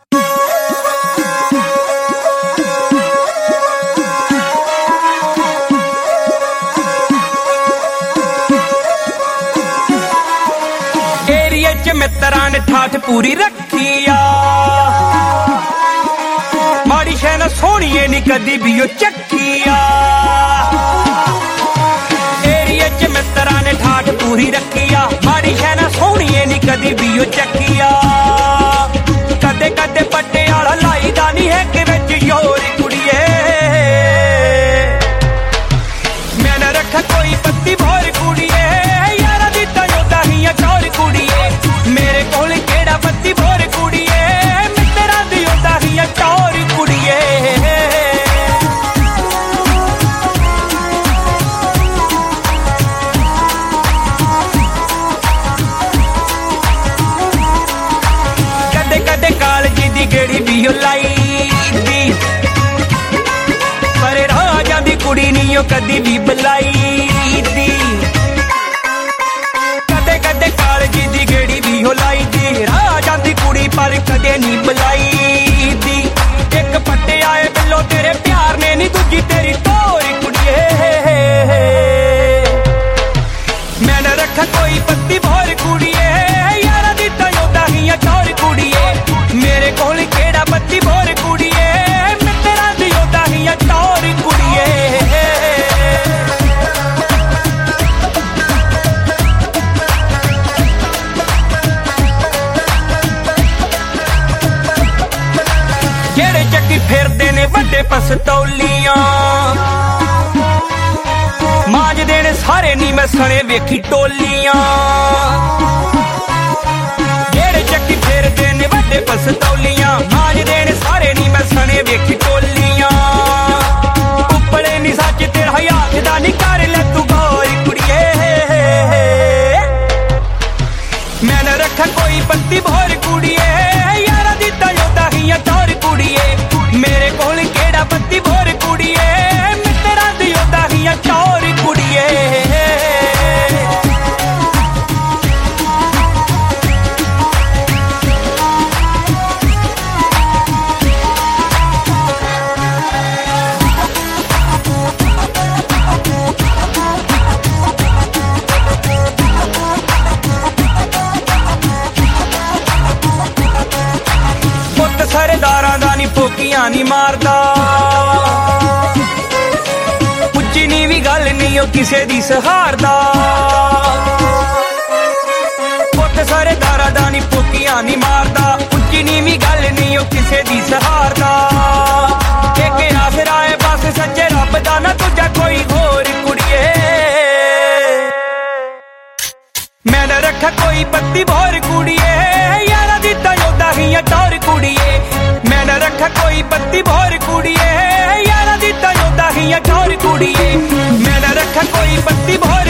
मित्रां ने ठाठ पूरी रखी आ माड़ी शै ना सोहणीए नी कदी भी ओ चक्की आ एरिया च मित्रां ने ठाठ पूरी रखी आ माड़ी शै ना सोहणीए नी कदी भी ओ चक्की आ कदे कदे पट्टे आला लाईदा नी है कि विच योर कुड़िए मैं ना रखा कोई पत्ती भोर कुड़िए यारा दी तां योदा ही चोर कुड़िए मेरे कोल केड़ा पत्ती भोर कुड़िए मित्रा दी ओदा ही चोर कुड़िए कदे कदे कालजी दी गेड़ी भी लाई दी पर राजा दी कुड़ी नी कदी भी बुलाई दी कदे कदे कालजी दी गेड़ी भी लाई दी राजा दी कुड़ी पर कदे नी बुलाई दी एक पट्टे आए बिल्लो तेरे प्यार ने नी दूजी तेरी तोरी कुड़िए मैं न रखा कोई पत्ती भोर कुड़िए यारा दी तां योदा ही चोर कुड़िए मेरे कोल केड़ा पत्ती भोर कुड़िए मित्रा दी योदा ही चोर कुड़िए फिरदे ने वड्डे पस्तौलियां मांजदे ने सारे नी मैं सने वेखी टोलियां जेड़े चक्की फिरदे ने वड्डे पस्तौलियां मांजदे ने सारे नी मैं सने वेखी टोलियां उपले नी सच तेरा हयात दा नी कर ले तू गौर कुड़िए मैं न रखा कोई पत्ती भोर कुड़िए यारा दी तां योदा ही चोर कुड़िए मेरे कोल केड़ा पत्ती भोर कुड़िए मित्रा दी ओदा ही चोर कुड़िए पुत्त सरदारां दा नी पोकियां नी मारदा उच्ची नीवी गल नी ओ किसे दी सहारदा पुत्त सरदारां दा नी पोकियां नी मारदा उच्ची नीवी गल नी ओ किसे दी सहारदा एक आसरा है बस सच्चे रब दा ना दूजा कोई होर कुड़िए मैं न रखा कोई पत्ती भोर कुड़िए यारा दी तां योदा ही चोर कुड़िए मैं न रखा कोई पत्ती भोर कुड़िए यारा दी तां योदा ही चोर कुड़िए मैं न रखा कोई पत्ती भोर